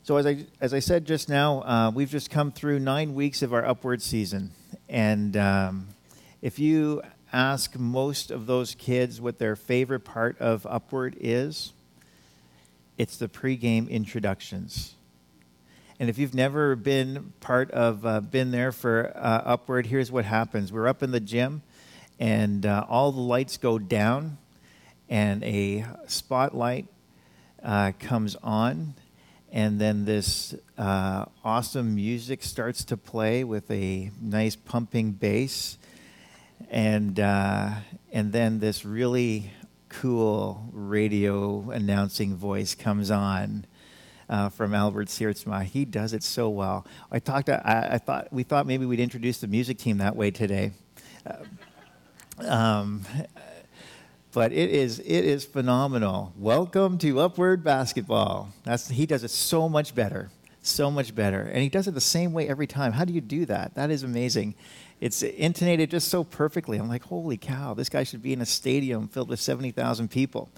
So as I said just now, we've just come through 9 weeks of our Upward season. And if you ask most of those kids what their favorite part of Upward is, it's the pregame introductions. And if you've never been been there for Upward, here's what happens. We're up in the gym, and all the lights go down, and a spotlight comes on. And then this awesome music starts to play with a nice pumping bass, and then this really cool radio announcing voice comes on from Albert Siertsma. He does it so well. We thought maybe we'd introduce the music team that way today. But it is phenomenal. Welcome to Upward Basketball. He does it so much better, and he does it the same way every time. How do you do that? That is amazing. It's intonated just so perfectly. I'm like, holy cow! This guy should be in a stadium filled with 70,000 people.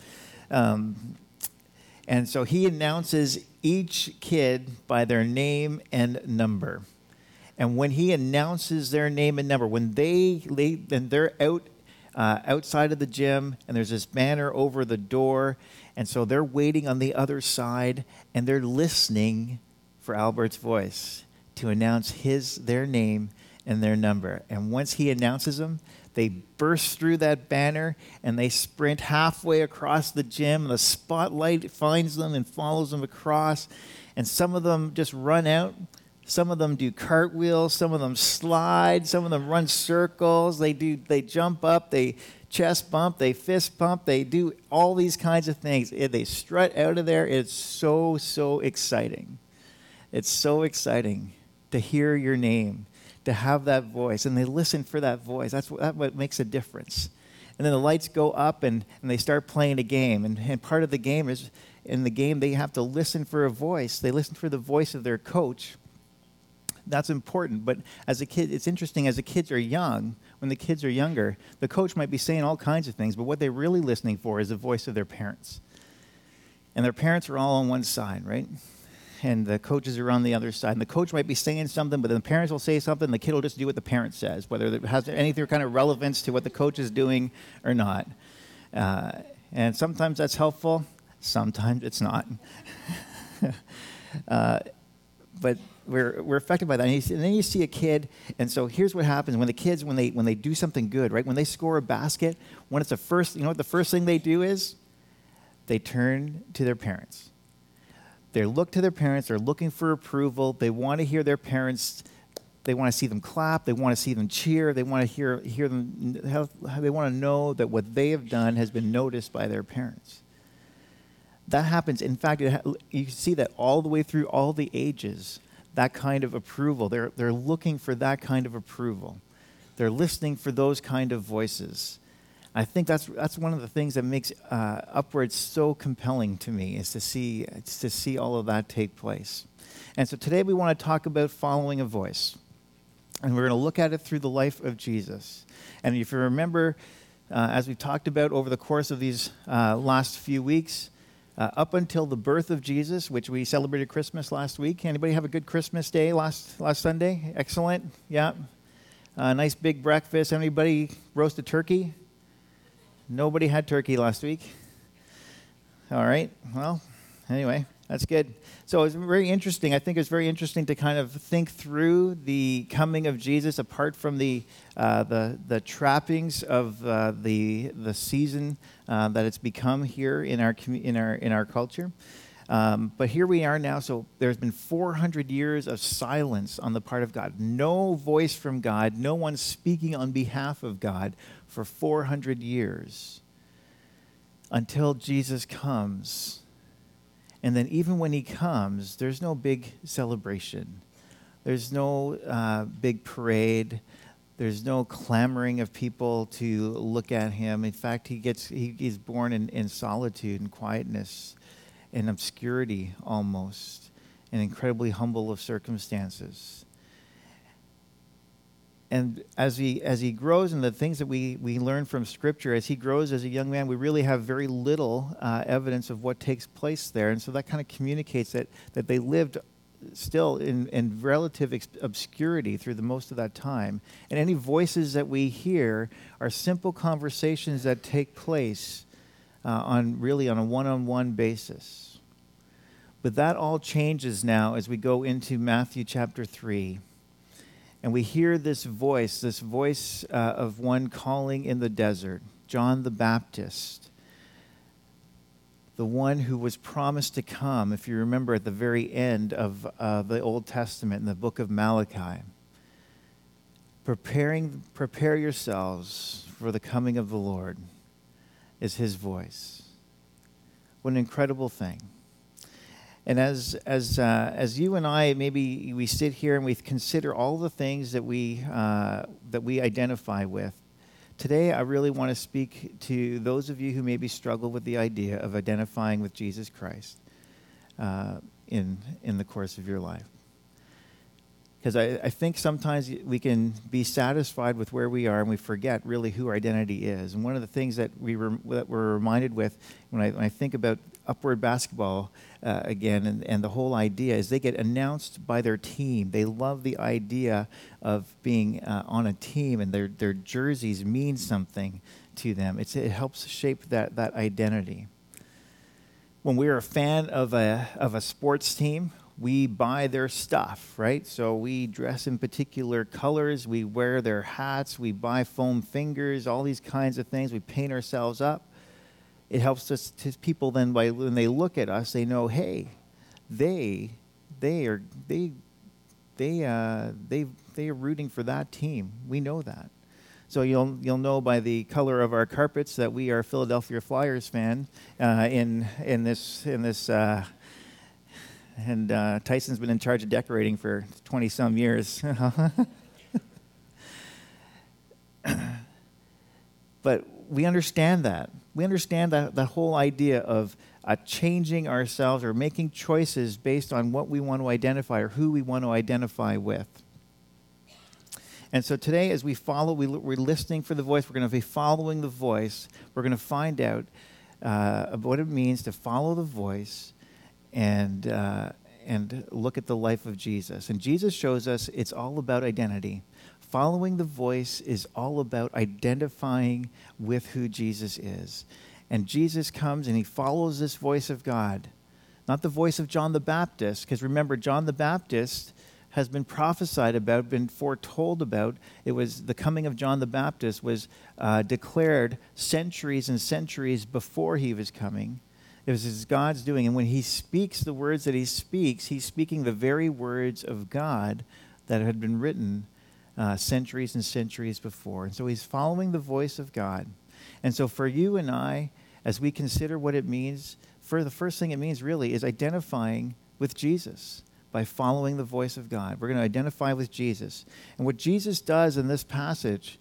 And so he announces each kid by their name and number. And when he announces their name and number, when they're outside of the gym, and there's this banner over the door, and so they're waiting on the other side, and they're listening for Albert's voice to announce their name and their number. And once he announces them, they burst through that banner, and they sprint halfway across the gym, and the spotlight finds them and follows them across, and some of them just run out. Some of them do cartwheels, some of them slide, some of them run circles, they jump up, they chest bump, they fist pump, they do all these kinds of things. They strut out of there. It's so exciting. It's so exciting to hear your name, to have that voice, and they listen for that voice. That's what makes a difference. And then the lights go up, and they start playing a game, and part of the game is, in the game, they have to listen for a voice. They listen for the voice of their coach. That's important, but as a kid, it's interesting, as the kids are young, when the kids are younger, the coach might be saying all kinds of things, but what they're really listening for is the voice of their parents. And their parents are all on one side, right? And the coaches are on the other side. And the coach might be saying something, but then the parents will say something, and the kid will just do what the parent says, whether it has anything kind of relevance to what the coach is doing or not. And sometimes that's helpful, sometimes it's not. But we're affected by that. And then you see a kid, and so here's what happens when the kids, when they do something good, right? When they score a basket, when it's you know what the first thing they do is? They turn to their parents. They look to their parents. They're looking for approval. They want to hear their parents. They want to see them clap. They want to see them cheer. They want to hear them. They want to know that what they have done has been noticed by their parents. That happens. In fact, you see that all the way through all the ages, that kind of approval. They're looking for that kind of approval. They're listening for those kind of voices. I think that's one of the things that makes Upward so compelling to me, is to see all of that take place. And so today we want to talk about following a voice. And we're going to look at it through the life of Jesus. And if you remember, as we talked about over the course of these last few weeks, up until the birth of Jesus, which we celebrated Christmas last week. Anybody have a good Christmas day last Sunday? Excellent. Yeah. Nice big breakfast. Anybody roast a turkey? Nobody had turkey last week. All right. Well, anyway, that's good. So it's very interesting. I think it's very interesting to kind of think through the coming of Jesus apart from the trappings of the season that it's become here in our culture. But here we are now. So there's been 400 years of silence on the part of God. No voice from God. No one speaking on behalf of God for 400 years until Jesus comes. And then even when he comes, there's no big celebration. There's no big parade. There's no clamoring of people to look at him. In fact, he's born in solitude and quietness and obscurity almost, and incredibly humble of circumstances. And as he grows in the things that we learn from Scripture, as he grows as a young man, we really have very little evidence of what takes place there. And so that kind of communicates that they lived still in relative obscurity through the most of that time. And any voices that we hear are simple conversations that take place on a one-on-one basis. But that all changes now as we go into Matthew chapter 3. And we hear this voice of one calling in the desert, John the Baptist, the one who was promised to come, if you remember at the very end of the Old Testament in the book of Malachi. Prepare yourselves for the coming of the Lord is his voice. What an incredible thing. And as you and I, maybe we sit here and we consider all the things that we identify with. Today, I really want to speak to those of you who maybe struggle with the idea of identifying with Jesus Christ in the course of your life. Because I think sometimes we can be satisfied with where we are and we forget really who our identity is. And one of the things that we're reminded with when I think about Upward Basketball again and the whole idea is they get announced by their team. They love the idea of being on a team, and their jerseys mean something to them. It helps shape that identity. When we're a fan of a sports team, we buy their stuff, right? So we dress in particular colors, we wear their hats, we buy foam fingers, all these kinds of things. We paint ourselves up. It helps us to people then when they look at us, they know, hey, they are rooting for that team. We know that. So you'll know by the color of our carpets that we are Philadelphia Flyers fan in this. And Tyson's been in charge of decorating for 20-some years. But we understand that. We understand that whole idea of changing ourselves or making choices based on what we want to identify or who we want to identify with. And so today, as we follow, we're listening for the voice. We're going to be following the voice. We're going to find out what it means to follow the voice and look at the life of Jesus. And Jesus shows us it's all about identity. Following the voice is all about identifying with who Jesus is. And Jesus comes and he follows this voice of God, not the voice of John the Baptist, because remember, John the Baptist has been prophesied about, been foretold about. It was the coming of John the Baptist was declared centuries and centuries before he was coming. It was God's doing. And when he speaks the words that he speaks, he's speaking the very words of God that had been written centuries and centuries before. And so he's following the voice of God. And so for you and I, as we consider what it means, for the first thing it means really is identifying with Jesus by following the voice of God. We're going to identify with Jesus. And what Jesus does in this passage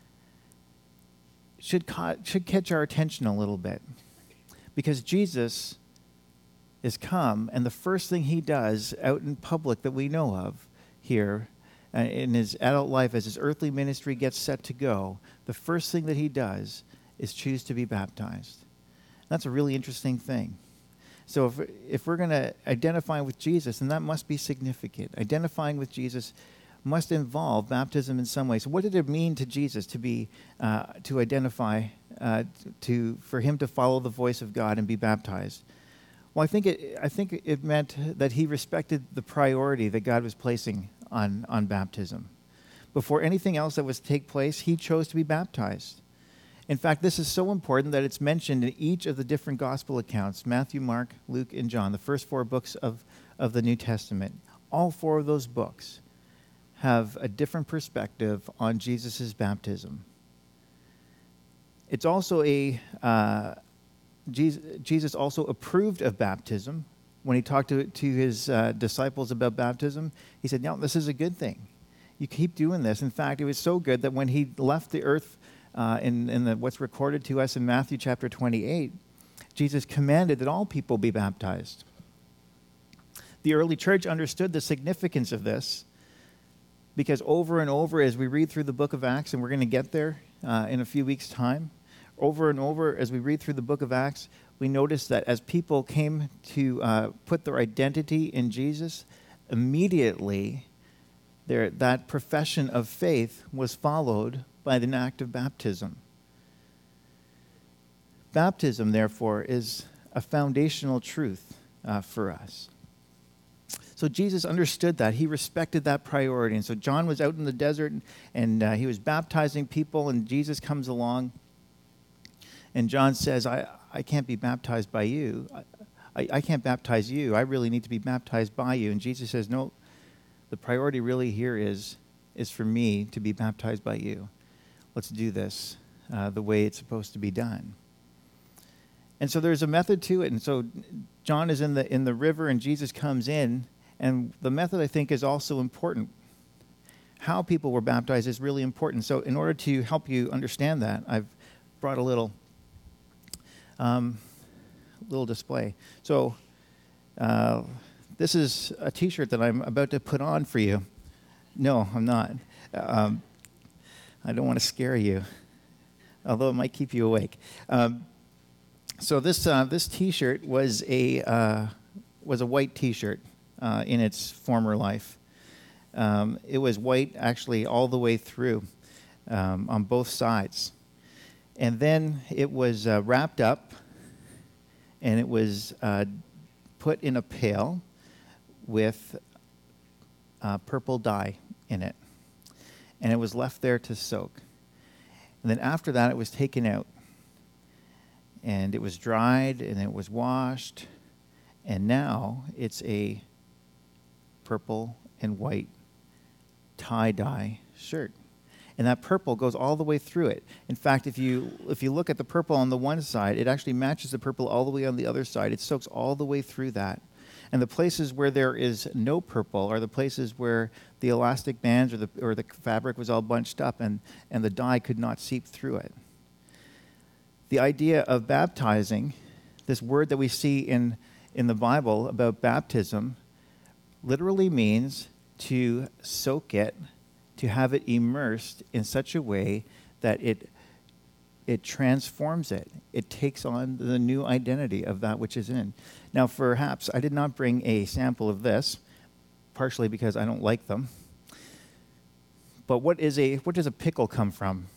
should catch our attention a little bit. Because Jesus is come, and the first thing he does out in public that we know of here in his adult life as his earthly ministry gets set to go, the first thing that he does is choose to be baptized. That's a really interesting thing. So if we're going to identify with Jesus, then that must be significant. Identifying with Jesus must involve baptism in some way. So what did it mean to Jesus to identify, for him to follow the voice of God and be baptized? Well, I think it meant that he respected the priority that God was placing on baptism. Before anything else that was to take place, he chose to be baptized. In fact, this is so important that it's mentioned in each of the different gospel accounts, Matthew, Mark, Luke, and John, the first 4 books of the New Testament. All 4 of those books have a different perspective on Jesus' baptism. It's also Jesus also approved of baptism. When he talked to his disciples about baptism, he said, no, this is a good thing. You keep doing this. In fact, it was so good that when he left the earth in what's recorded to us in Matthew chapter 28, Jesus commanded that all people be baptized. The early church understood the significance of this, Because over and over, as we read through the book of Acts, and we're going to get there in a few weeks' time, over and over, as we read through the book of Acts, we notice that as people came to put their identity in Jesus, immediately that profession of faith was followed by an act of baptism. Baptism, therefore, is a foundational truth for us. So Jesus understood that. He respected that priority. And so John was out in the desert, and he was baptizing people, and Jesus comes along. And John says, I can't be baptized by you. I can't baptize you. I really need to be baptized by you. And Jesus says, no, the priority really here is for me to be baptized by you. Let's do this the way it's supposed to be done. And so there's a method to it. And so John is in the river, and Jesus comes in. And the method, I think, is also important. How people were baptized is really important. So in order to help you understand that, I've brought a little display. So this is a T-shirt that I'm about to put on for you. No, I'm not. I don't want to scare you, although it might keep you awake. So this T-shirt was a white T-shirt in its former life. It was white actually all the way through on both sides. And then it was wrapped up, and it was put in a pail with purple dye in it. And it was left there to soak. And then after that, it was taken out. And it was dried, and it was washed. And now it's a purple and white tie-dye shirt. And that purple goes all the way through it. In fact, if you look at the purple on the one side, it actually matches the purple all the way on the other side. It soaks all the way through that. And the places where there is no purple are the places where the elastic bands or the fabric was all bunched up and the dye could not seep through it. The idea of baptizing, this word that we see in the Bible about baptism, literally means to soak it, to have it immersed in such a way that it transforms it. It takes on the new identity of that which is in. Now, perhaps I did not bring a sample of this, partially because I don't like them. But where does a pickle come from?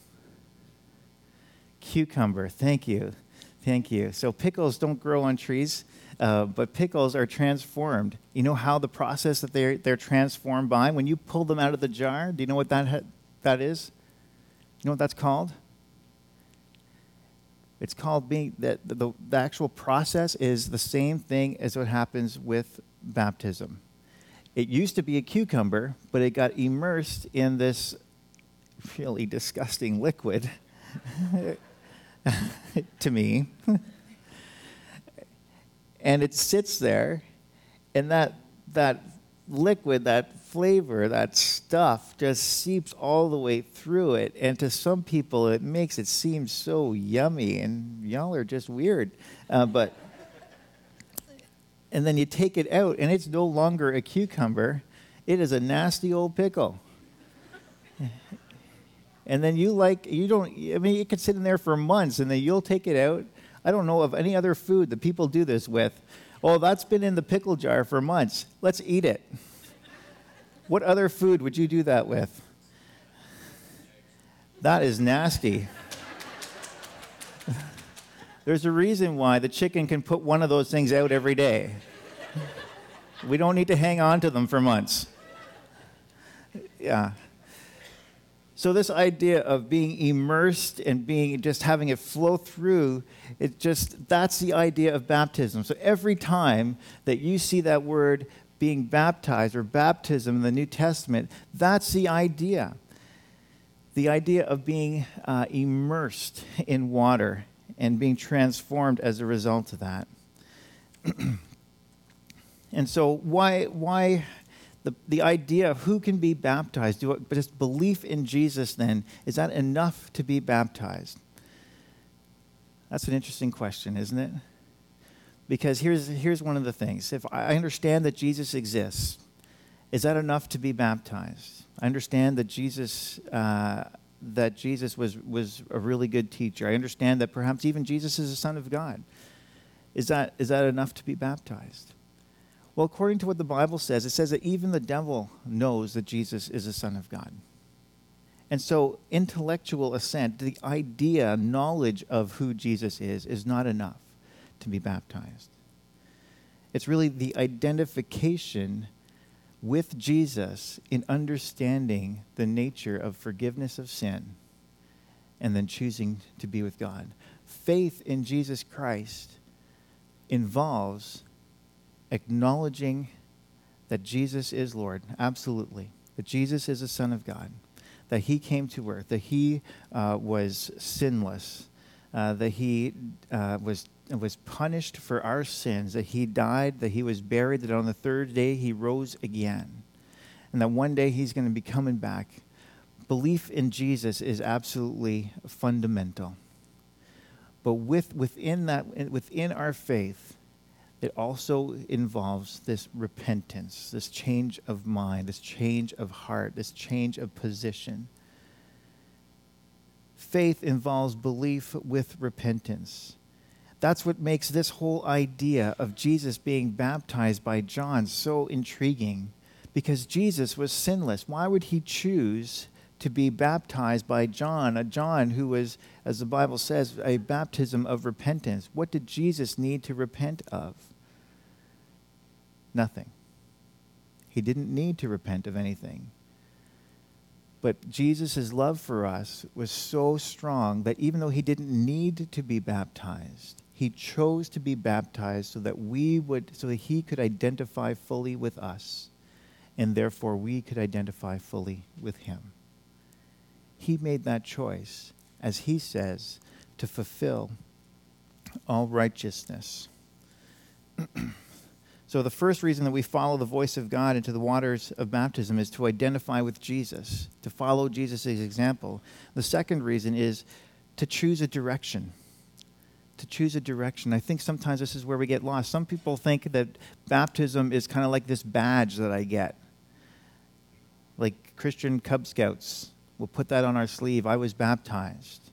Cucumber. Thank you. Thank you. So pickles don't grow on trees, but pickles are transformed. You know how the process that they're transformed by? When you pull them out of the jar, do you know what that is? You know what that's called? It's called being that the actual process is the same thing as what happens with baptism. It used to be a cucumber, but it got immersed in this really disgusting liquid to me. And it sits there, and that liquid, that flavor, that stuff just seeps all the way through it. And to some people, it makes it seem so yummy, and y'all are just weird. And then you take it out, and it's no longer a cucumber. It is a nasty old pickle. And then it could sit in there for months, and then you'll take it out. I don't know of any other food that people do this with. Oh, that's been in the pickle jar for months. Let's eat it. What other food would you do that with? That is nasty. There's a reason why the chicken can put one of those things out every day. We don't need to hang on to them for months. Yeah. So this idea of being immersed and just having it flow through, that's the idea of baptism. So every time that you see that word being baptized or baptism in the New Testament, that's the idea. The idea of being immersed in water and being transformed as a result of that. And so why the idea of who can be baptized, just belief in Jesus then, is that enough to be baptized? That's an interesting question, isn't it? Because here's one of the things. If I understand that Jesus exists, is that enough to be baptized? I understand that Jesus was a really good teacher. I understand that perhaps even Jesus is the Son of God. Is that enough to be baptized? Well, according to what the Bible says, it says that even the devil knows that Jesus is the Son of God. And so intellectual assent, the idea, knowledge of who Jesus is not enough to be baptized. It's really the identification with Jesus in understanding the nature of forgiveness of sin and then choosing to be with God. Faith in Jesus Christ involves acknowledging that Jesus is Lord, absolutely, that Jesus is the Son of God, that he came to earth, that he was sinless, that he was punished for our sins, that he died, that he was buried, that on the third day he rose again, and that one day he's going to be coming back. Belief in Jesus is absolutely fundamental. But within our faith, it also involves this repentance, this change of mind, this change of heart, this change of position. Faith involves belief with repentance. That's what makes this whole idea of Jesus being baptized by John so intriguing, because Jesus was sinless. Why would he choose to be baptized by John, a John who was, as the Bible says, a baptism of repentance? What did Jesus need to repent of? Nothing. He didn't need to repent of anything. But Jesus' love for us was so strong that even though he didn't need to be baptized, he chose to be baptized so that he could identify fully with us, and therefore we could identify fully with him. He made that choice, as he says, to fulfill all righteousness. So the first reason that we follow the voice of God into the waters of baptism is to identify with Jesus, to follow Jesus' example. The second reason is to choose a direction. To choose a direction. I think sometimes this is where we get lost. Some people think that baptism is kind of like this badge that I get. Like Christian Cub Scouts. We'll put that on our sleeve. I was baptized.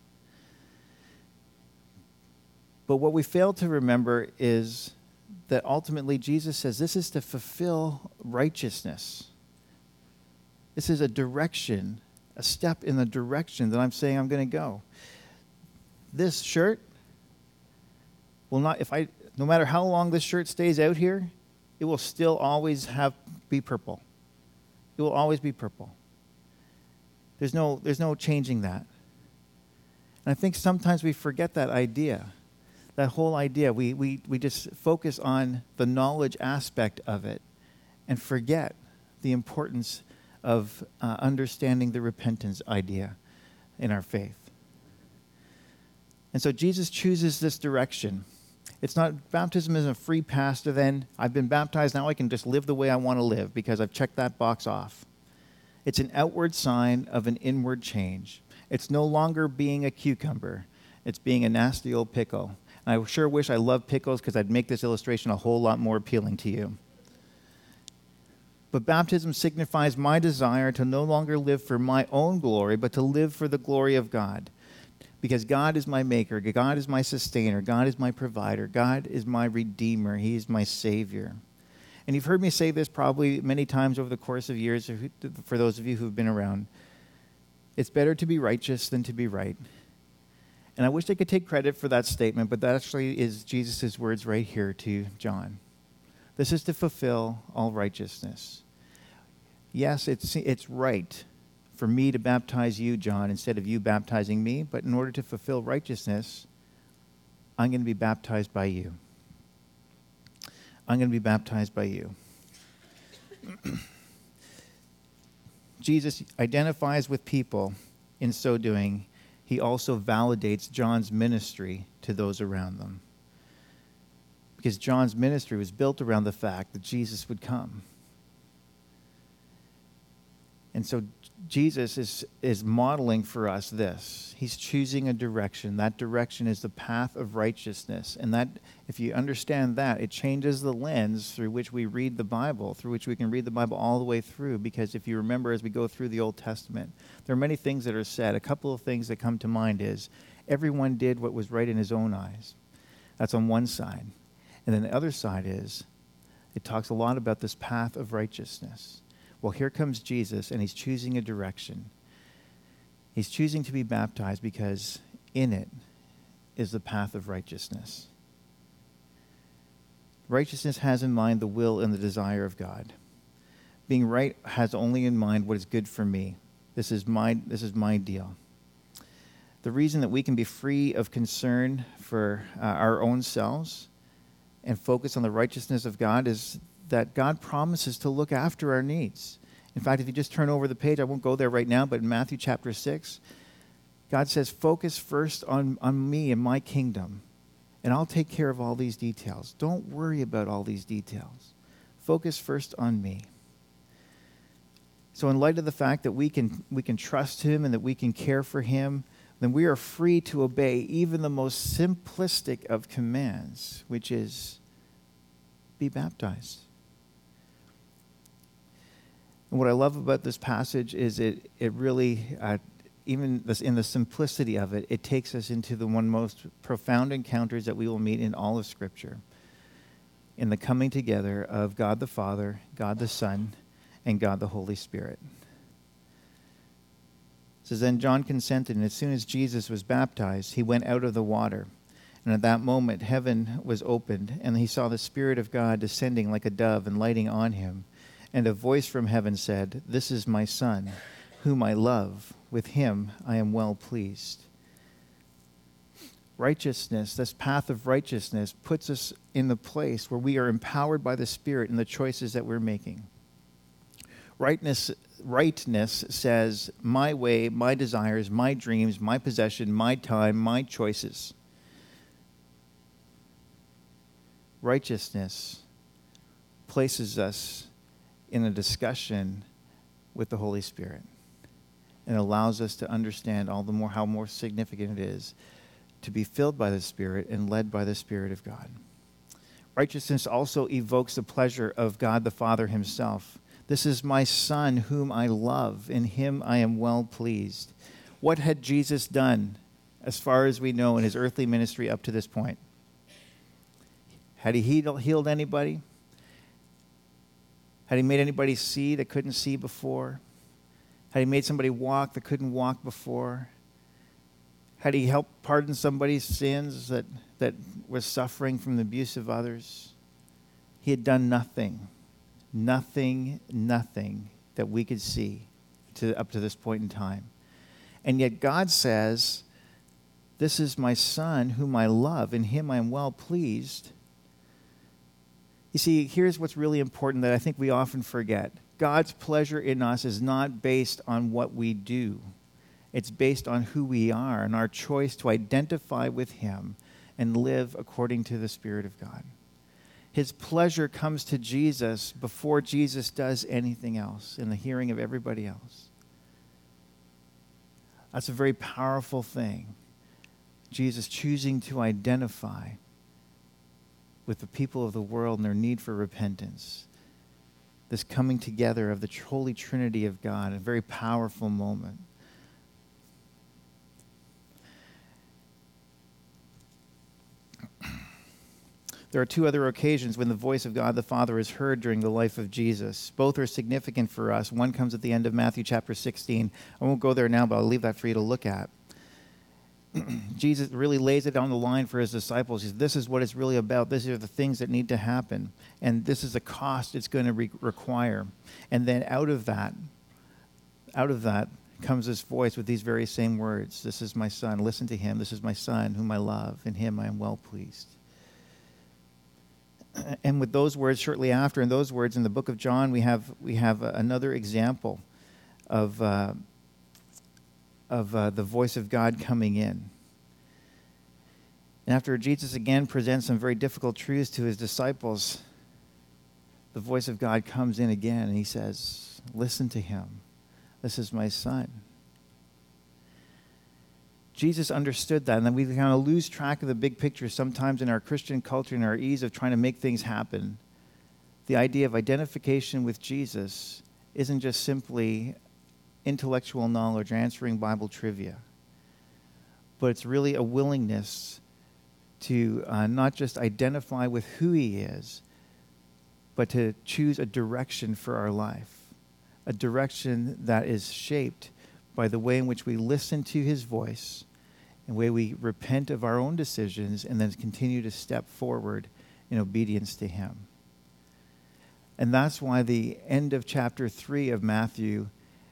But what we fail to remember is that ultimately Jesus says this is to fulfill righteousness. This is a direction, a step in the direction that I'm saying I'm going to go. This shirt will not, no matter how long this shirt stays out here, it will still always be purple. It will always be purple. There's no changing that. And I think sometimes we forget that idea. That whole idea, we just focus on the knowledge aspect of it and forget the importance of understanding the repentance idea in our faith. And so Jesus chooses this direction. It's not, baptism isn't a free pass to then, I've been baptized, now I can just live the way I want to live because I've checked that box off. It's an outward sign of an inward change. It's no longer being a cucumber. It's being a nasty old pickle. I sure wish I loved pickles because I'd make this illustration a whole lot more appealing to you. But baptism signifies my desire to no longer live for my own glory, but to live for the glory of God. Because God is my maker, God is my sustainer, God is my provider, God is my redeemer, he is my savior. And you've heard me say this probably many times over the course of years, for those of you who've been around. It's better to be righteous than to be right. And I wish I could take credit for that statement, but that actually is Jesus' words right here to John. This is to fulfill all righteousness. Yes, it's right for me to baptize you, John, instead of you baptizing me, but in order to fulfill righteousness, I'm going to be baptized by you. I'm going to be baptized by you. Jesus identifies with people. In so doing, he also validates John's ministry to those around them. Because John's ministry was built around the fact that Jesus would come. And so Jesus is modeling for us this. He's choosing a direction. That direction is the path of righteousness. And that, if you understand that, it changes the lens through which we read the Bible, through which we can read the Bible all the way through. Because if you remember, as we go through the Old Testament, there are many things that are said. A couple of things that come to mind is, everyone did what was right in his own eyes. That's on one side. And then the other side is, it talks a lot about this path of righteousness. Well, here comes Jesus, and he's choosing a direction. He's choosing to be baptized because in it is the path of righteousness. Righteousness has in mind the will and the desire of God. Being right has only in mind what is good for me. This is my deal. The reason that we can be free of concern for our own selves and focus on the righteousness of God is that God promises to look after our needs. In fact, if you just turn over the page, I won't go there right now, but in Matthew chapter 6, God says, focus first on me and my kingdom, and I'll take care of all these details. Don't worry about all these details. Focus first on me. So in light of the fact that we can trust him and that we can care for him, then we are free to obey even the most simplistic of commands, which is be baptized. And what I love about this passage is it really, even in the simplicity of it, it takes us into the one most profound encounters that we will meet in all of Scripture, in the coming together of God the Father, God the Son, and God the Holy Spirit. It says, then John consented, and as soon as Jesus was baptized, he went out of the water. And at that moment, heaven was opened, and he saw the Spirit of God descending like a dove and lighting on him. And a voice from heaven said, this is my Son, whom I love. With him I am well pleased. Righteousness, this path of righteousness, puts us in the place where we are empowered by the Spirit in the choices that we're making. Rightness says, my way, my desires, my dreams, my possession, my time, my choices. Righteousness places us in a discussion with the Holy Spirit and allows us to understand all the more how more significant it is to be filled by the Spirit and led by the Spirit of God. Righteousness also evokes the pleasure of God the Father himself. This is my Son whom I love. In him I am well pleased. What had Jesus done as far as we know in his earthly ministry up to this point? Had he healed anybody? Had he made anybody see that couldn't see before? Had he made somebody walk that couldn't walk before? Had he helped pardon somebody's sins that was suffering from the abuse of others? He had done nothing that we could see up to this point in time. And yet God says, this is my Son whom I love. In him I am well pleased. You see, here's what's really important that I think we often forget. God's pleasure in us is not based on what we do. It's based on who we are and our choice to identify with him and live according to the Spirit of God. His pleasure comes to Jesus before Jesus does anything else in the hearing of everybody else. That's a very powerful thing. Jesus choosing to identify with the people of the world and their need for repentance. This coming together of the Holy Trinity of God, a very powerful moment. There are two other occasions when the voice of God the Father is heard during the life of Jesus. Both are significant for us. One comes at the end of Matthew chapter 16. I won't go there now, but I'll leave that for you to look at. Jesus really lays it on the line for his disciples. He says, this is what it's really about. These are the things that need to happen. And this is the cost it's going to require. And then out of that comes this voice with these very same words. This is my Son. Listen to him. This is my Son whom I love. In him I am well pleased. And with those words shortly after, and those words in the book of John, we have another example of the voice of God coming in. And after Jesus again presents some very difficult truths to his disciples, the voice of God comes in again and he says, listen to him. This is my son. Jesus understood that, and then we kind of lose track of the big picture sometimes in our Christian culture and our ease of trying to make things happen. The idea of identification with Jesus isn't just simply intellectual knowledge or answering Bible trivia, but it's really a willingness to not just identify with who he is, but to choose a direction for our life, a direction that is shaped by the way in which we listen to his voice, and the way we repent of our own decisions and then continue to step forward in obedience to him. And that's why the end of chapter 3 of Matthew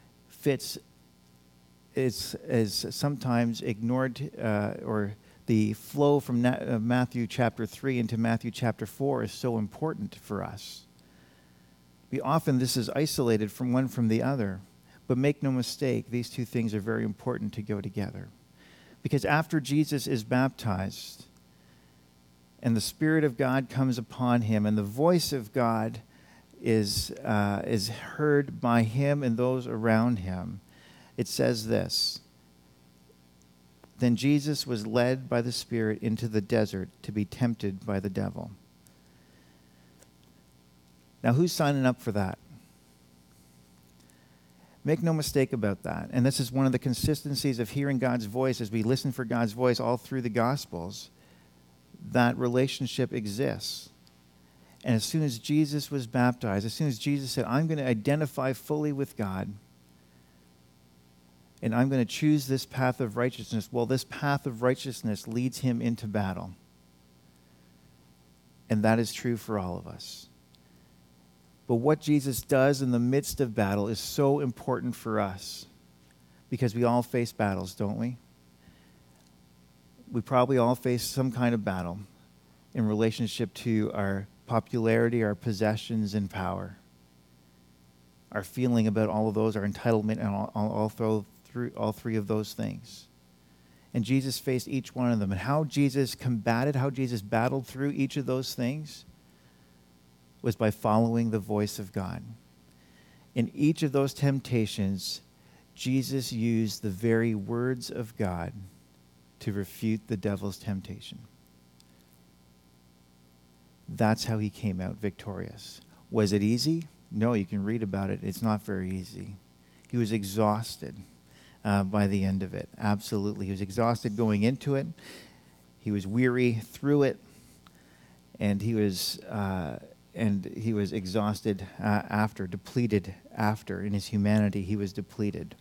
is sometimes ignored, or the flow from Matthew chapter 3 into Matthew chapter 4 is so important for us. Often this is isolated from one from the other. But make no mistake, these two things are very important to go together. Because after Jesus is baptized and the Spirit of God comes upon him and the voice of God is heard by him and those around him, it says this: "Then Jesus was led by the Spirit into the desert to be tempted by the devil." Now, who's signing up for that? Make no mistake about that. And this is one of the consistencies of hearing God's voice as we listen for God's voice all through the Gospels. That relationship exists. And as soon as Jesus was baptized, as soon as Jesus said, I'm going to identify fully with God, and I'm going to choose this path of righteousness, well, this path of righteousness leads him into battle. And that is true for all of us. But what Jesus does in the midst of battle is so important for us, because we all face battles, don't we? We probably all face some kind of battle in relationship to our popularity, our possessions, and power. Our feeling about all of those, our entitlement, and all three of those things. And Jesus faced each one of them. And how Jesus combated, how Jesus battled through each of those things was by following the voice of God. In each of those temptations, Jesus used the very words of God to refute the devil's temptation. That's how he came out victorious. Was it easy? No, you can read about it. It's not very easy. He was exhausted by the end of it. Absolutely. He was exhausted going into it. He was weary through it. And he was exhausted after, depleted after. In his humanity, he was depleted.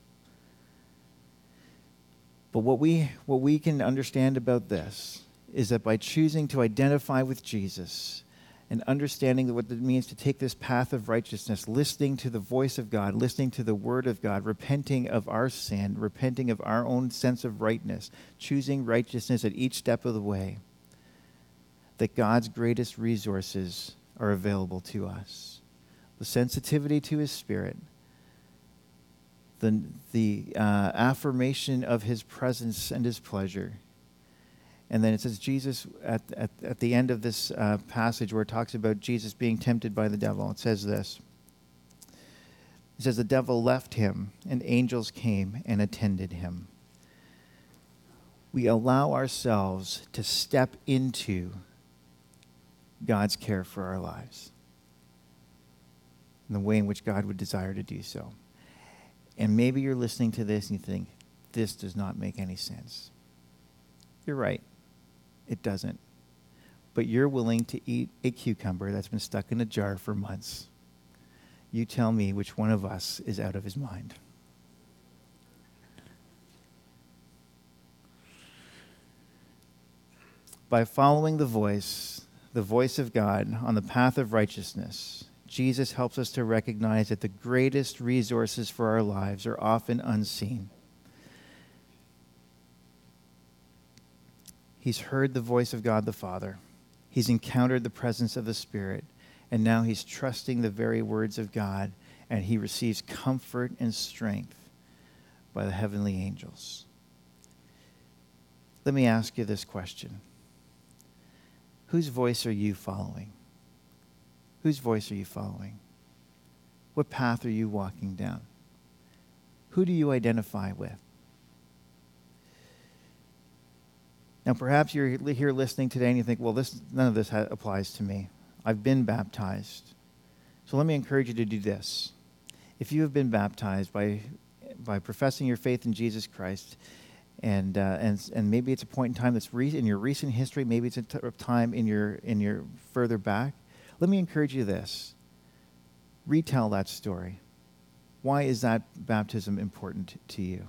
But what we can understand about this is that by choosing to identify with Jesus and understanding what it means to take this path of righteousness, listening to the voice of God, listening to the word of God, repenting of our sin, repenting of our own sense of rightness, choosing righteousness at each step of the way, that God's greatest resources are available to us. The sensitivity to his Spirit, the affirmation of his presence and his pleasure. And then it says Jesus, at the end of this passage where it talks about Jesus being tempted by the devil, it says this. It says, the devil left him, and angels came and attended him. We allow ourselves to step into God's care for our lives in the way in which God would desire to do so. And maybe you're listening to this and you think, this does not make any sense. You're right. It doesn't. But you're willing to eat a cucumber that's been stuck in a jar for months. You tell me which one of us is out of his mind. By following the voice of God on the path of righteousness, Jesus helps us to recognize that the greatest resources for our lives are often unseen. He's heard the voice of God the Father. He's encountered the presence of the Spirit. And now he's trusting the very words of God, and he receives comfort and strength by the heavenly angels. Let me ask you this question. Whose voice are you following? Whose voice are you following? What path are you walking down? Who do you identify with? Now, perhaps you're here listening today and you think, well, none of this applies to me. I've been baptized. So let me encourage you to do this. If you have been baptized by professing your faith in Jesus Christ, and maybe it's a point in time that's in your recent history, maybe it's a time in your further back, let me encourage you this. Retell that story. Why is that baptism important to you?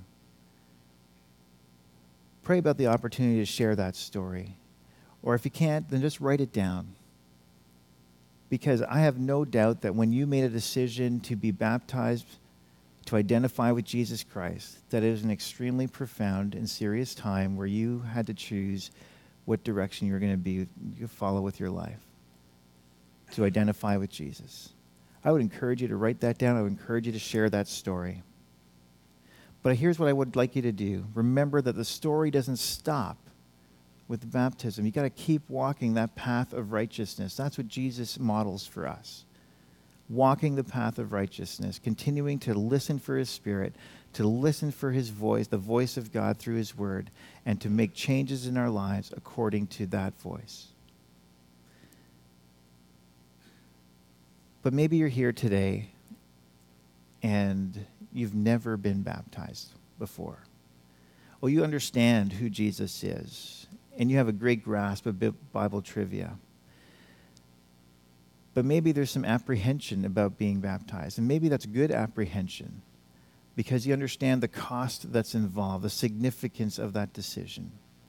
Pray about the opportunity to share that story. Or if you can't, then just write it down. Because I have no doubt that when you made a decision to be baptized, to identify with Jesus Christ, that it was an extremely profound and serious time where you had to choose what direction you were going to follow with your life, to identify with Jesus. I would encourage you to write that down. I would encourage you to share that story. But here's what I would like you to do. Remember that the story doesn't stop with the baptism. You've got to keep walking that path of righteousness. That's what Jesus models for us. Walking the path of righteousness, continuing to listen for his Spirit, to listen for his voice, the voice of God through his word, and to make changes in our lives according to that voice. But maybe you're here today and you've never been baptized before. Well, you understand who Jesus is, and you have a great grasp of Bible trivia. But maybe there's some apprehension about being baptized, and maybe that's good apprehension because you understand the cost that's involved, the significance of that decision.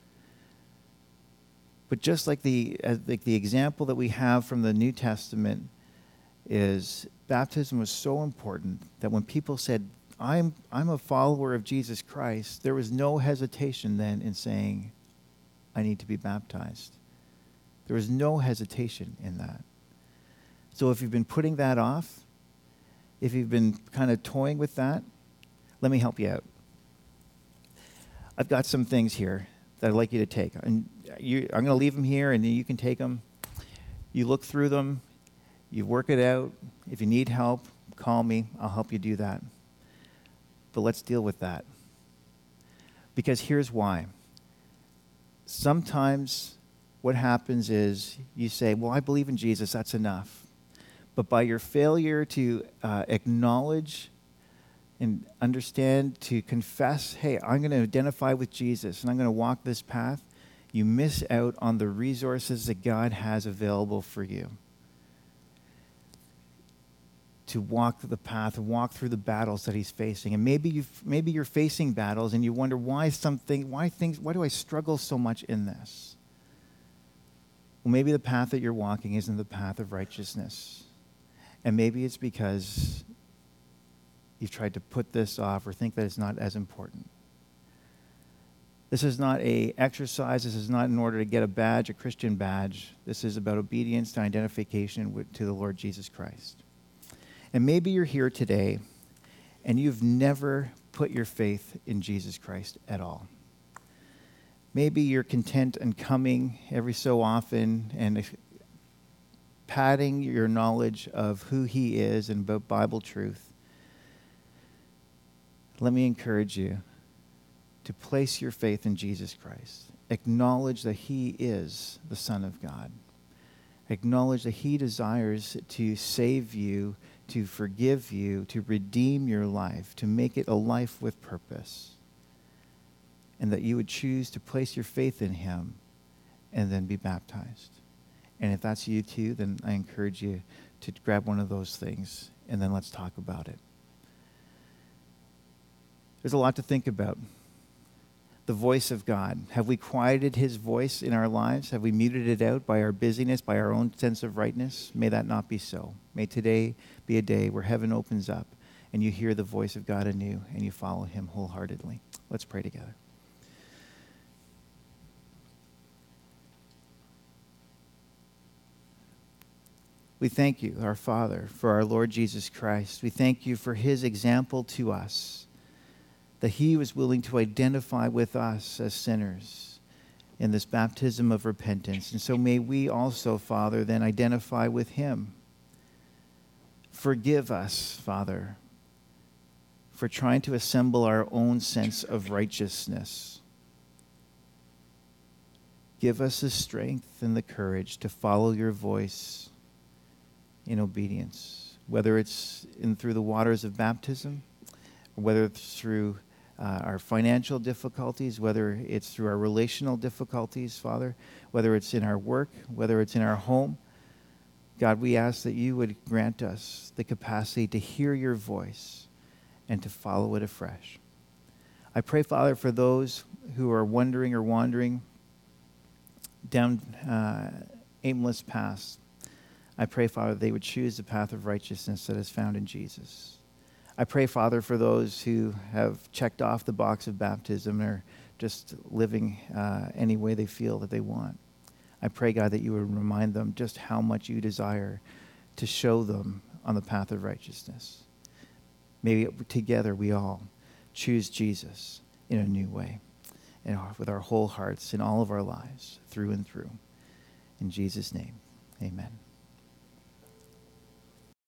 But just like the example that we have from the New Testament is baptism was so important that when people said, I'm a follower of Jesus Christ, there was no hesitation then in saying, I need to be baptized. There was no hesitation in that. So if you've been putting that off, if you've been kind of toying with that, let me help you out. I've got some things here that I'd like you to take. And I'm going to leave them here, and then you can take them. You look through them. You work it out. If you need help, call me. I'll help you do that. But let's deal with that. Because here's why. Sometimes what happens is you say, well, I believe in Jesus, that's enough. But by your failure to acknowledge and understand, to confess, hey, I'm going to identify with Jesus and I'm going to walk this path, you miss out on the resources that God has available for you to walk the path and walk through the battles that he's facing. And maybe you're facing battles and you wonder why do I struggle so much in this? Well, maybe the path that you're walking isn't the path of righteousness. And maybe it's because you've tried to put this off or think that it's not as important. This is not an exercise. This is not in order to get a badge, a Christian badge. This is about obedience to identification to the Lord Jesus Christ. And maybe you're here today and you've never put your faith in Jesus Christ at all. Maybe you're content in coming every so often and padding your knowledge of who he is and about Bible truth. Let me encourage you to place your faith in Jesus Christ. Acknowledge that he is the Son of God. Acknowledge that he desires to save you, to forgive you, to redeem your life, to make it a life with purpose. And that you would choose to place your faith in him and then be baptized. And if that's you too, then I encourage you to grab one of those things and then let's talk about it. There's a lot to think about. The voice of God. Have we quieted his voice in our lives? Have we muted it out by our busyness, by our own sense of rightness? May that not be so. May today be a day where heaven opens up and you hear the voice of God anew and you follow him wholeheartedly. Let's pray together. We thank you, our Father, for our Lord Jesus Christ. We thank you for his example to us, that he was willing to identify with us as sinners in this baptism of repentance. And so may we also, Father, then identify with him. Forgive us, Father, for trying to assemble our own sense of righteousness. Give us the strength and the courage to follow your voice in obedience, whether it's through the waters of baptism, or whether it's through our financial difficulties, whether it's through our relational difficulties, Father, whether it's in our work, whether it's in our home. God, we ask that you would grant us the capacity to hear your voice and to follow it afresh. I pray, Father, for those who are wondering or wandering down aimless paths. I pray, Father, they would choose the path of righteousness that is found in Jesus. I pray, Father, for those who have checked off the box of baptism and are just living any way they feel that they want. I pray, God, that you would remind them just how much you desire to show them on the path of righteousness. Maybe together we all choose Jesus in a new way, and with our whole hearts in all of our lives, through and through. In Jesus' name, amen.